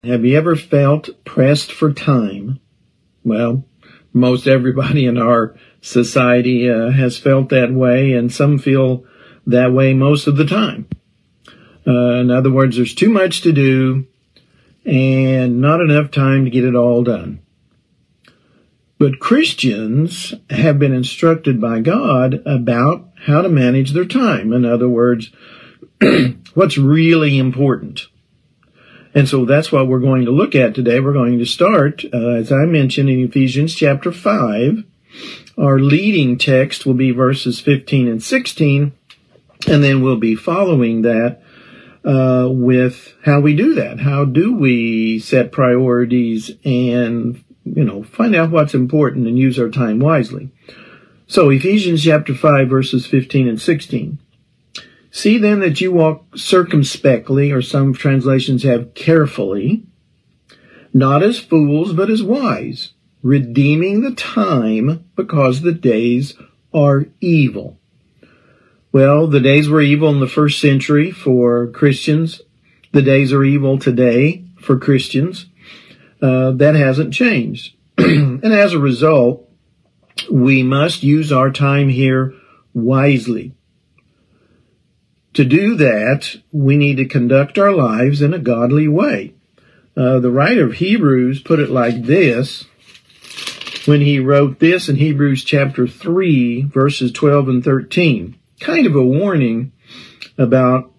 Have you ever felt pressed for time? Well, most everybody in our society has felt that way, and some feel that way most of the time. In other words, there's too much to do and not enough time to get it all done. But Christians have been instructed by God about how to manage their time. In other words, what's really important. And so that's what we're going to look at today. We're going to start, as I mentioned, in Ephesians chapter 5. Our leading text will be verses 15 and 16, and then we'll be following that with how we do that. How do we set priorities and, find out what's important and use our time wisely? So Ephesians chapter 5, verses 15 and 16. See then that you walk circumspectly, or some translations have carefully, not as fools, but as wise, redeeming the time because the days are evil. Well, the days were evil in the first century for Christians. The days are evil today for Christians. That hasn't changed. And as a result, we must use our time here wisely. To do that, we need to conduct our lives in a godly way. The writer of Hebrews put it like this when he wrote this in Hebrews chapter 3, verses 12 and 13. Kind of a warning about,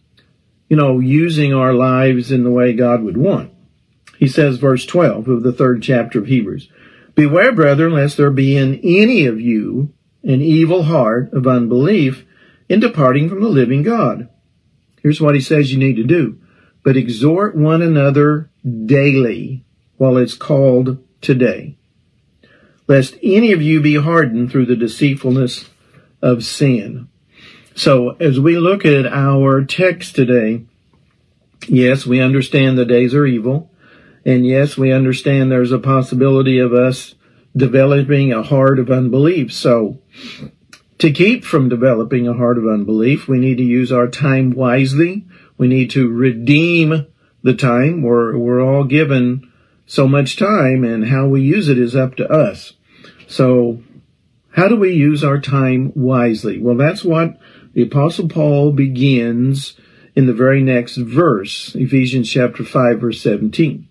using our lives in the way God would want. He says, verse 12 of the 3rd chapter of Hebrews, beware, brethren, lest there be in any of you an evil heart of unbelief in departing from the living God. Here's what he says you need to do. But exhort one another daily while it's called today, lest any of you be hardened through the deceitfulness of sin. So as we look at our text today, yes, we understand the days are evil. And yes, we understand there's a possibility of us developing a heart of unbelief. So to keep from developing a heart of unbelief, we need to use our time wisely. We need to redeem the time. We're all given so much time, and how we use it is up to us. So how do we use our time wisely? Well, that's what the Apostle Paul begins in the very next verse, Ephesians chapter 5, verse 17.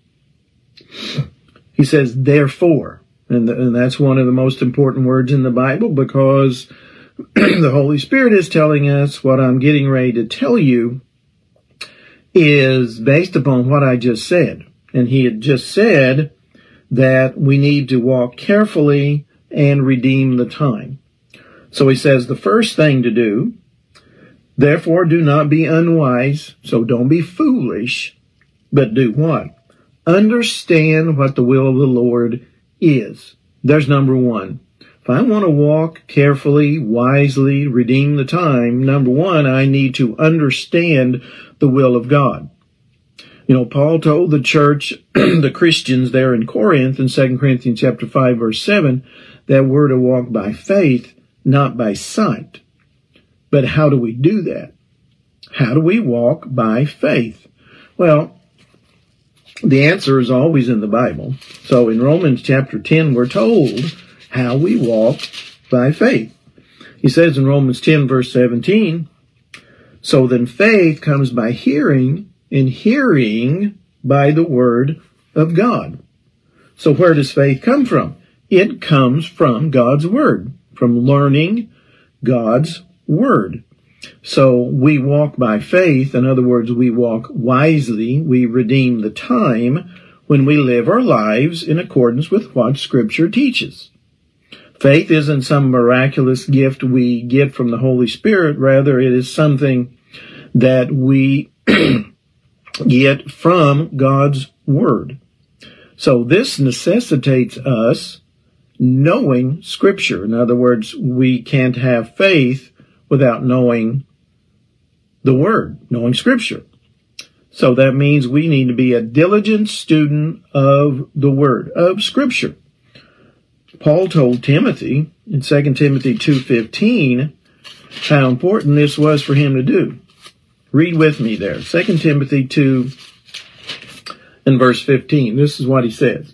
He says, therefore, and that's one of the most important words in the Bible, because the Holy Spirit is telling us what I'm getting ready to tell you is based upon what I just said. And he had just said that we need to walk carefully and redeem the time. So he says the first thing to do, therefore do not be unwise, so don't be foolish, but do what? Understand what the will of the Lord is. There's number one. If I want to walk carefully, wisely, redeem the time, number one, I need to understand the will of God. Paul told the church, the Christians there in Corinth in 2 Corinthians chapter 5, verse 7, that we're to walk by faith, not by sight. But how do we do that? How do we walk by faith? Well, the answer is always in the Bible. So in Romans chapter 10, we're told how we walk by faith. He says in Romans 10, verse 17, so then faith comes by hearing, and hearing by the word of God. So where does faith come from? It comes from God's word, from learning God's word. So we walk by faith. In other words, we walk wisely. We redeem the time when we live our lives in accordance with what Scripture teaches. Faith isn't some miraculous gift we get from the Holy Spirit. Rather, it is something that we get from God's Word. So this necessitates us knowing Scripture. In other words, we can't have faith without knowing the Word, knowing Scripture. So that means we need to be a diligent student of the Word, of Scripture. Paul told Timothy in 2 Timothy 2:15 how important this was for him to do. Read with me there. 2 Timothy 2 In verse 15, this is what he says.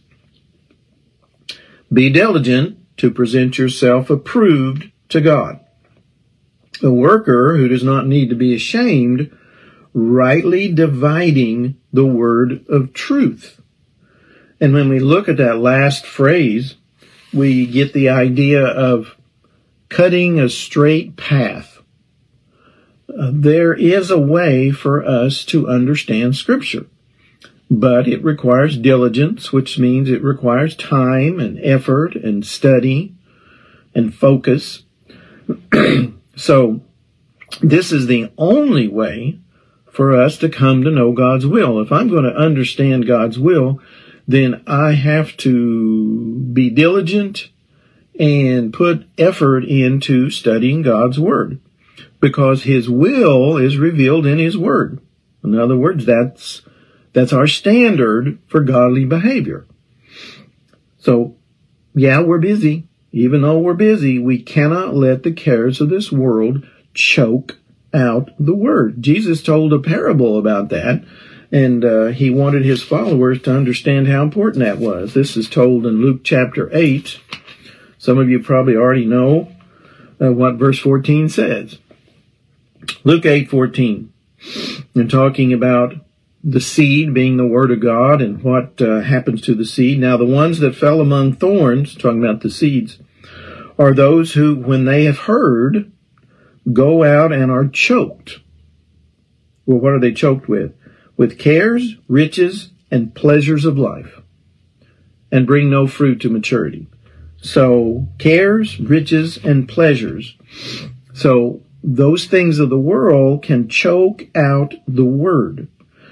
Be diligent to present yourself approved to God, a worker who does not need to be ashamed, rightly dividing the word of truth. And when we look at that last phrase, we get the idea of cutting a straight path. There is a way for us to understand Scripture, but it requires diligence, which means it requires time and effort and study and focus. So this is the only way for us to come to know God's will. If I'm going to understand God's will, then I have to be diligent and put effort into studying God's Word, because His will is revealed in His Word. In other words, that's our standard for godly behavior. So, yeah, we're busy. Even though we're busy, we cannot let the cares of this world choke out the Word. Jesus told a parable about that, and He wanted His followers to understand how important that was. This is told in Luke chapter 8. Some of you probably already know what verse 14 says. Luke 8:14, and talking about the seed being the Word of God and what happens to the seed. Now the ones that fell among thorns, talking about the seeds, are those who, when they have heard, go out and are choked. Well, what are they choked with? With cares, riches, and pleasures of life, and bring no fruit to maturity. So, cares, riches, and pleasures. So, those things of the world can choke out the Word.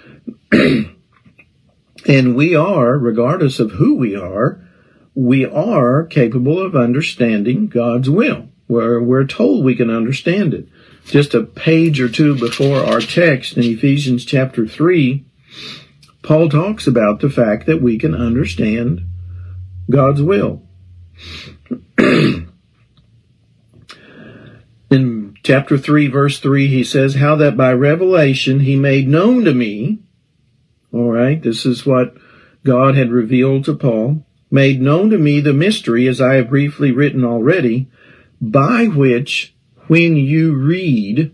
And we are, regardless of who we are capable of understanding God's will. We're told we can understand it. Just a page or two before our text in Ephesians chapter 3, Paul talks about the fact that we can understand God's will. In chapter 3, verse 3, he says, how that by revelation he made known to me. All right, this is what God had revealed to Paul. Made known to me the mystery, as I have briefly written already, by which when you read,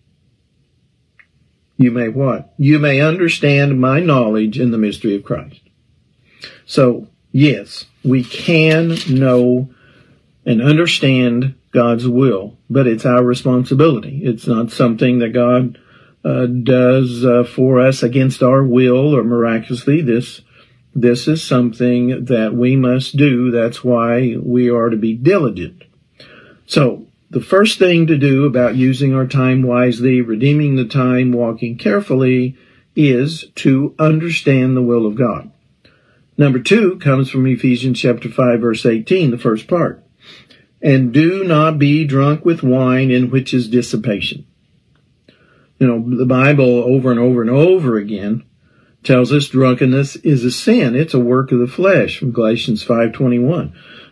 you may what? You may understand my knowledge in the mystery of Christ. So, yes, we can know and understand God's will, but it's our responsibility. It's not something that God does for us against our will or miraculously. This is something that we must do. That's why we are to be diligent. So, the first thing to do about using our time wisely, redeeming the time, walking carefully, is to understand the will of God. Number 2 comes from Ephesians chapter 5, verse 18, the first part. And do not be drunk with wine, in which is dissipation. You know, the Bible over and over and over again tells us drunkenness is a sin. It's a work of the flesh, from Galatians 5:21.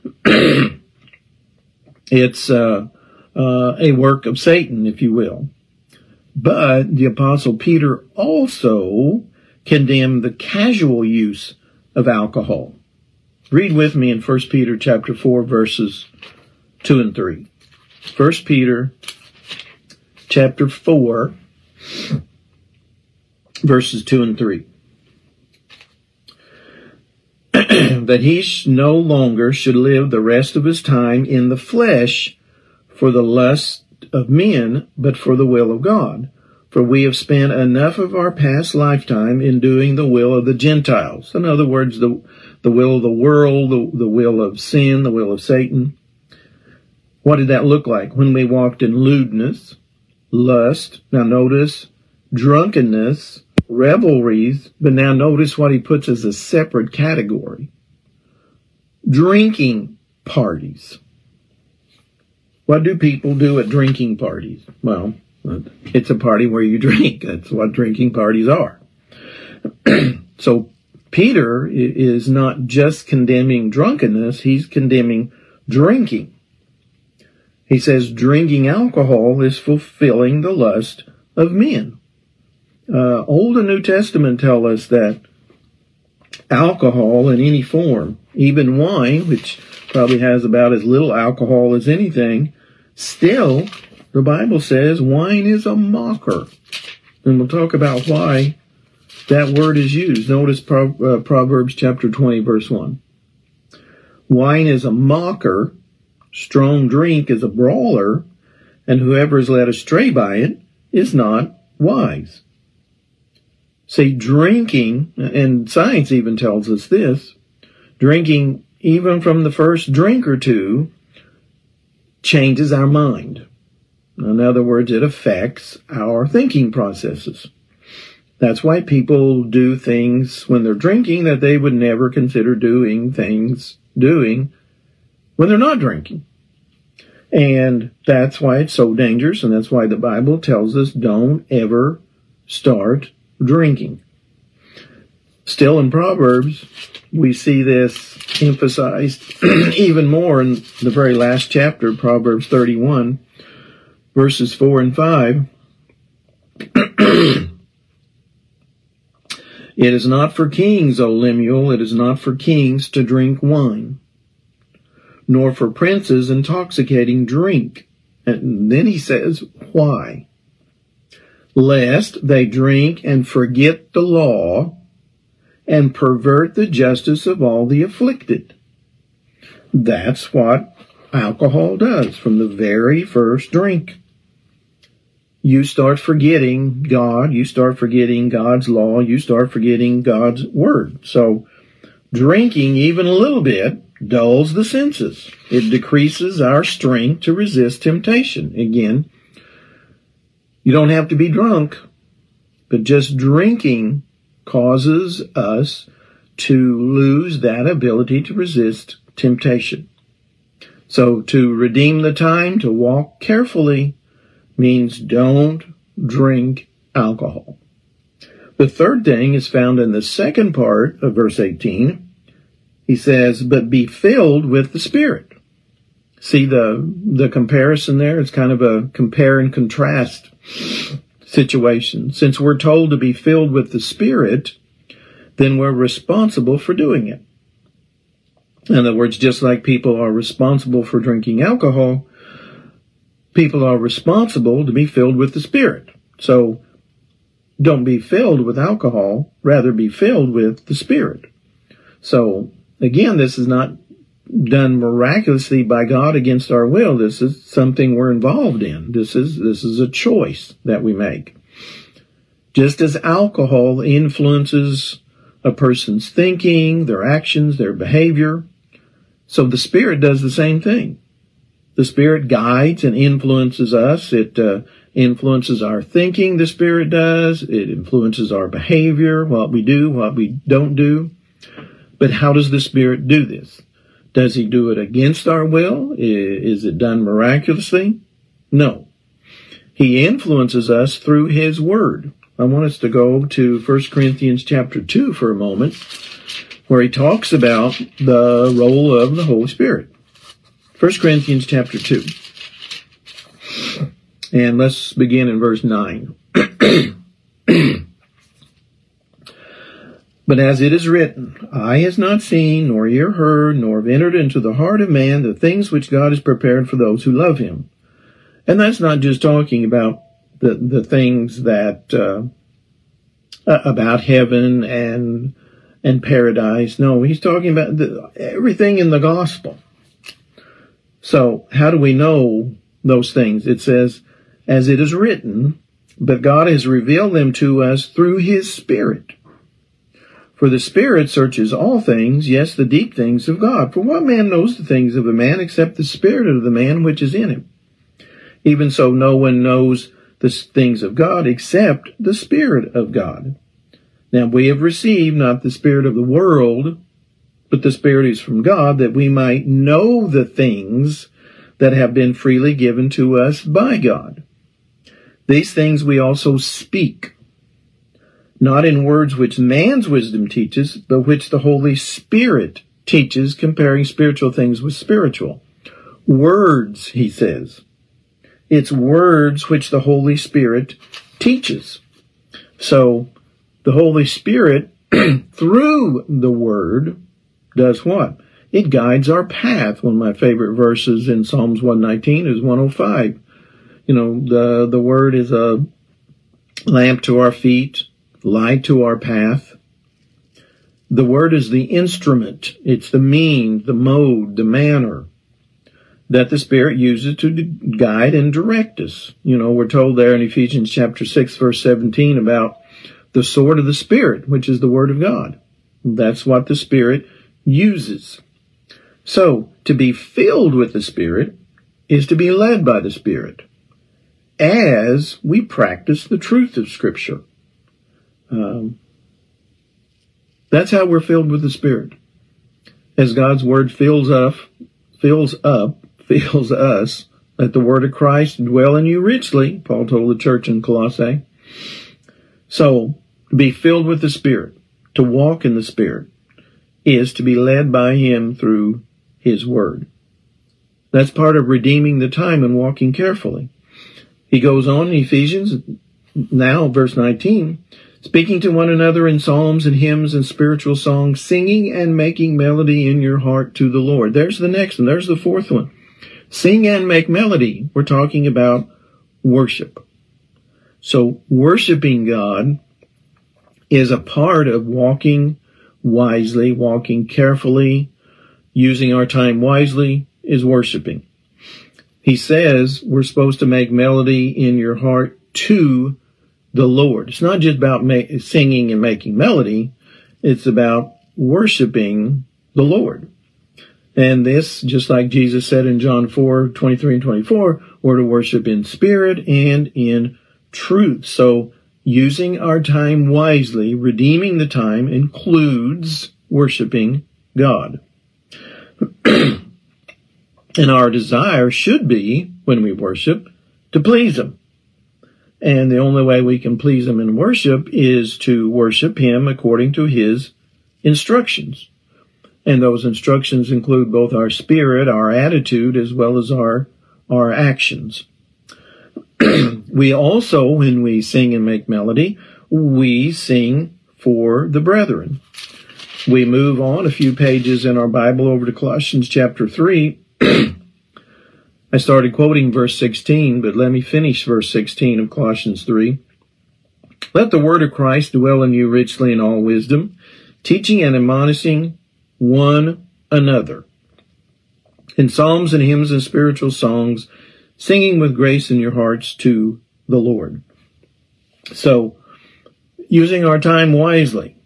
It's a work of Satan, if you will. But the Apostle Peter also condemned the casual use of alcohol. Read with me in 1 Peter chapter 4, verses 2 and 3. 1 Peter chapter 4, verses 2 and 3. That he no longer should live the rest of his time in the flesh for the lust of men, but for the will of God. For we have spent enough of our past lifetime in doing the will of the Gentiles. In other words, the will of the world, the will of sin, the will of Satan. What did that look like? When we walked in lewdness, lust, now notice, drunkenness, revelries, but now notice what he puts as a separate category. Drinking parties. What do people do at drinking parties? Well, it's a party where you drink. That's what drinking parties are. So Peter is not just condemning drunkenness, he's condemning drinking. He says drinking alcohol is fulfilling the lust of men. Old and New Testament tell us that alcohol in any form, even wine, which probably has about as little alcohol as anything, still, the Bible says wine is a mocker. And we'll talk about why that word is used. Notice Proverbs chapter 20, verse 1. Wine is a mocker, strong drink is a brawler, and whoever is led astray by it is not wise. See, drinking, and science even tells us this, drinking even from the first drink or two changes our mind. In other words, it affects our thinking processes. That's why people do things when they're drinking that they would never consider doing when they're not drinking. And that's why it's so dangerous, and that's why the Bible tells us don't ever start drinking. Still in Proverbs, we see this emphasized even more in the very last chapter, Proverbs 31, verses 4 and 5. It is not for kings, O Lemuel, it is not for kings to drink wine, nor for princes intoxicating drink. And then he says, why? Lest they drink and forget the law and pervert the justice of all the afflicted. That's what alcohol does from the very first drink. You start forgetting God, you start forgetting God's law, you start forgetting God's word. So drinking even a little bit dulls the senses. It decreases our strength to resist temptation. Again, you don't have to be drunk, but just drinking causes us to lose that ability to resist temptation. So to redeem the time, to walk carefully, means don't drink alcohol. The third thing is found in the second part of verse 18. He says, but be filled with the Spirit. See the comparison there? It's kind of a compare and contrast situation. Since we're told to be filled with the Spirit, then we're responsible for doing it. In other words, just like people are responsible for drinking alcohol, people are responsible to be filled with the Spirit. So don't be filled with alcohol, rather be filled with the Spirit. So again, this is not done miraculously by God against our will. This is something we're involved in. This is a choice that we make. Just as alcohol influences a person's thinking, their actions, their behavior, so the Spirit does the same thing. The Spirit guides and influences us. It influences our thinking, the Spirit does. It influences our behavior, what we do, what we don't do. But how does the Spirit do this? Does he do it against our will? Is it done miraculously? No. He influences us through his word. I want us to go to 1 Corinthians chapter 2 for a moment, where he talks about the role of the Holy Spirit. 1 Corinthians chapter 2. And let's begin in verse 9. But as it is written, eye has not seen, nor ear heard, nor have entered into the heart of man the things which God has prepared for those who love him. And that's not just talking about the things that about heaven and paradise. No, he's talking about everything in the gospel. So how do we know those things? It says, as it is written, but God has revealed them to us through his Spirit. For the Spirit searches all things, yes, the deep things of God. For what man knows the things of a man except the Spirit of the man which is in him? Even so, no one knows the things of God except the Spirit of God. Now we have received not the spirit of the world, but the Spirit is from God, that we might know the things that have been freely given to us by God. These things we also speak, not in words which man's wisdom teaches, but which the Holy Spirit teaches, comparing spiritual things with spiritual. Words, he says. It's words which the Holy Spirit teaches. So the Holy Spirit through the Word does what? It guides our path. One of my favorite verses in Psalms 119 is 105. The Word is a lamp to our feet, light to our path. The Word is the instrument. It's the means, the mode, the manner that the Spirit uses to guide and direct us. We're told there in Ephesians chapter 6, verse 17 about the sword of the Spirit, which is the Word of God. That's what the Spirit uses. So, to be filled with the Spirit is to be led by the Spirit as we practice the truth of Scripture. That's how we're filled with the Spirit. As God's Word fills us, let the Word of Christ dwell in you richly, Paul told the church in Colossae. So, to be filled with the Spirit, to walk in the Spirit, is to be led by Him through His Word. That's part of redeeming the time and walking carefully. He goes on in Ephesians, now verse 19, speaking to one another in psalms and hymns and spiritual songs, singing and making melody in your heart to the Lord. There's the next one. There's the fourth one. Sing and make melody. We're talking about worship. So worshiping God is a part of walking wisely, walking carefully, using our time wisely is worshiping. He says we're supposed to make melody in your heart to the Lord. It's not just about singing and making melody. It's about worshiping the Lord. And this, just like Jesus said in John 4:23 and 24, we're to worship in spirit and in truth. So using our time wisely, redeeming the time, includes worshiping God. And our desire should be, when we worship, to please Him. And the only way we can please Him in worship is to worship Him according to His instructions. And those instructions include both our spirit, our attitude, as well as our actions. We also, when we sing and make melody, we sing for the brethren. We move on a few pages in our Bible over to Colossians chapter 3. I started quoting verse 16, but let me finish verse 16 of Colossians 3. Let the word of Christ dwell in you richly in all wisdom, teaching and admonishing one another in psalms and hymns and spiritual songs, singing with grace in your hearts to the Lord. So, using our time wisely,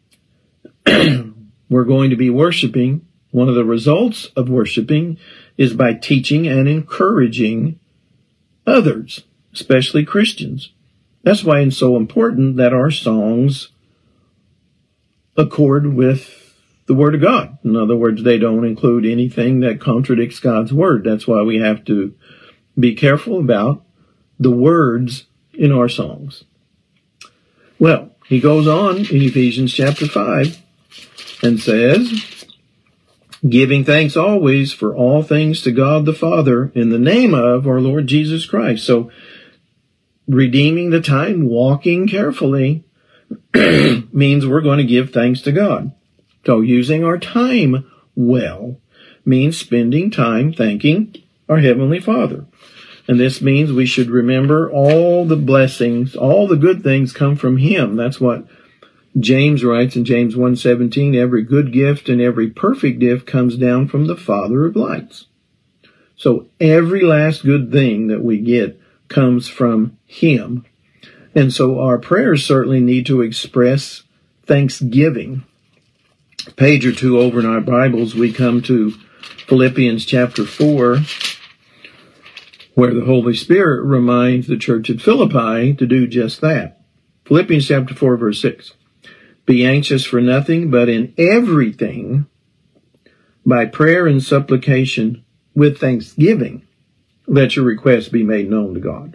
we're going to be worshiping. One of the results of worshiping is by teaching and encouraging others, especially Christians. That's why it's so important that our songs accord with the Word of God. In other words, they don't include anything that contradicts God's Word. That's why we have to be careful about the words in our songs. Well, he goes on in Ephesians chapter 5 and says, giving thanks always for all things to God the Father in the name of our Lord Jesus Christ. So, redeeming the time, walking carefully, means we're going to give thanks to God. So, using our time well means spending time thanking our Heavenly Father. And this means we should remember all the blessings, all the good things come from Him. That's what James writes in James 1:17, every good gift and every perfect gift comes down from the Father of lights. So every last good thing that we get comes from Him. And so our prayers certainly need to express thanksgiving. A page or two over in our Bibles, we come to Philippians chapter 4, where the Holy Spirit reminds the church at Philippi to do just that. Philippians chapter 4, verse 6. Be anxious for nothing, but in everything, by prayer and supplication, with thanksgiving, let your requests be made known to God.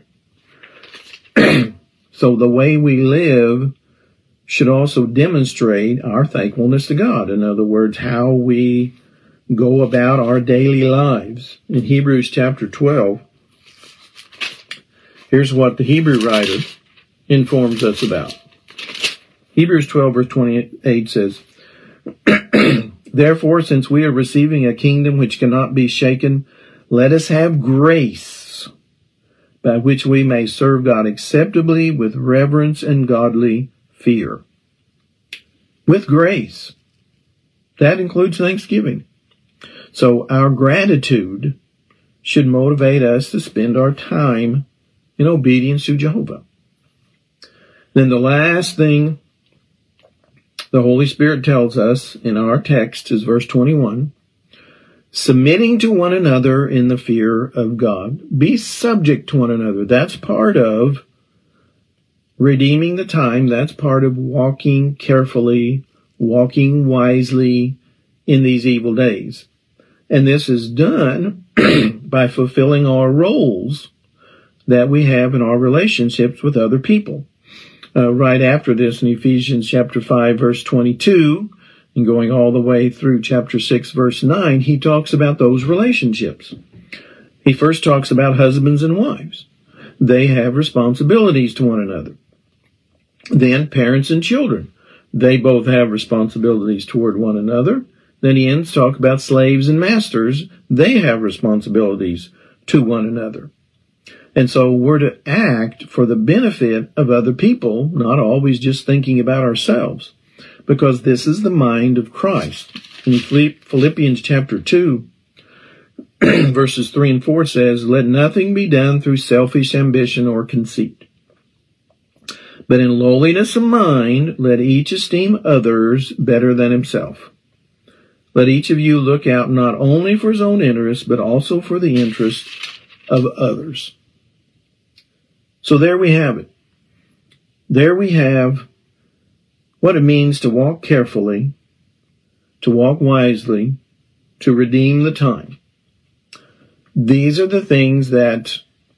So the way we live should also demonstrate our thankfulness to God. In other words, how we go about our daily lives. In Hebrews chapter 12, here's what the Hebrew writer informs us about. Hebrews 12 verse 28 says, Therefore, since we are receiving a kingdom which cannot be shaken, let us have grace by which we may serve God acceptably with reverence and godly fear. With grace. That includes thanksgiving. So our gratitude should motivate us to spend our time in obedience to Jehovah. Then the last thing the Holy Spirit tells us in our text is verse 21, submitting to one another in the fear of God. Be subject to one another. That's part of redeeming the time. That's part of walking carefully, walking wisely in these evil days. And this is done by fulfilling our roles that we have in our relationships with other people. Right after this in Ephesians chapter 5 verse 22 and going all the way through chapter 6 verse 9, he talks about those relationships. He first talks about husbands and wives. They have responsibilities to one another. Then parents and children. They both have responsibilities toward one another. Then he ends talk about slaves and masters. They have responsibilities to one another. And so we're to act for the benefit of other people, not always just thinking about ourselves, because this is the mind of Christ. In Philippians chapter 2, verses 3 and 4 says, Let nothing be done through selfish ambition or conceit, but in lowliness of mind, let each esteem others better than himself. Let each of you look out not only for his own interest, but also for the interest of others. So there we have it. There we have what it means to walk carefully, to walk wisely, to redeem the time. These are the things that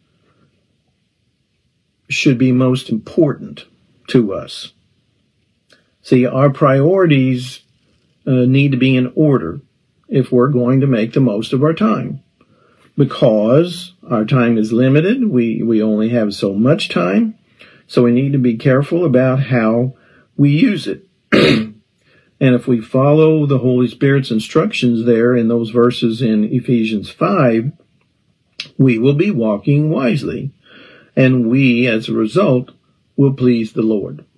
should be most important to us. See, our priorities need to be in order if we're going to make the most of our time. Because our time is limited, we only have so much time, so we need to be careful about how we use it. And if we follow the Holy Spirit's instructions there in those verses in Ephesians 5, we will be walking wisely, and we, as a result, will please the Lord.